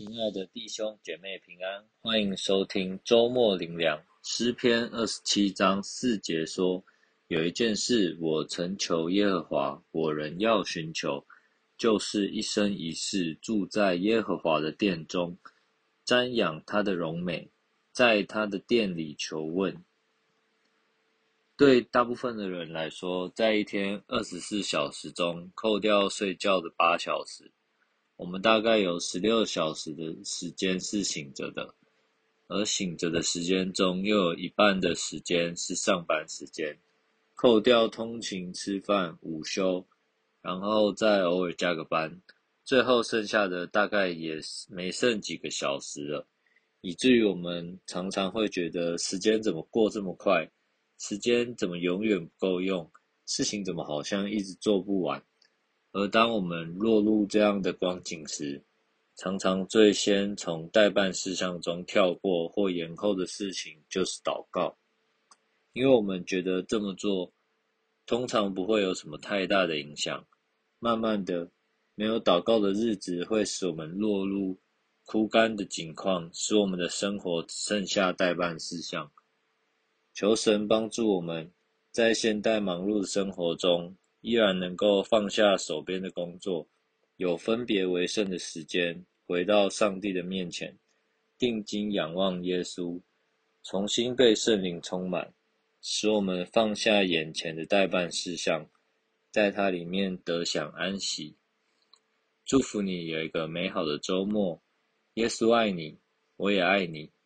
亲爱的弟兄姐妹平安，欢迎收听周末灵粮。诗篇27章4节说：有一件事我曾求耶和华，我仍要寻求，就是一生一世住在耶和华的殿中，瞻仰他的荣美，在他的殿里求问。对大部分的人来说，在一天24小时中，扣掉睡觉的8小时，我们大概有16小时的时间是醒着的，而醒着的时间中又有一半的时间是上班时间，扣掉通勤、吃饭、午休，然后再偶尔加个班，最后剩下的大概也没剩几个小时了，以至于我们常常会觉得时间怎么过这么快，时间怎么永远不够用，事情怎么好像一直做不完。而当我们落入这样的光景时，常常最先从待办事项中跳过或延后的事情就是祷告，因为我们觉得这么做通常不会有什么太大的影响。慢慢的，没有祷告的日子会使我们落入枯干的境况，使我们的生活只剩下待办事项。求神帮助我们在现代忙碌的生活中，依然能够放下手边的工作，有分别为圣的时间，回到上帝的面前，定睛仰望耶稣，重新被圣灵充满，使我们放下眼前的待办事项，在它里面得享安息。祝福你有一个美好的周末，耶稣爱你，我也爱你。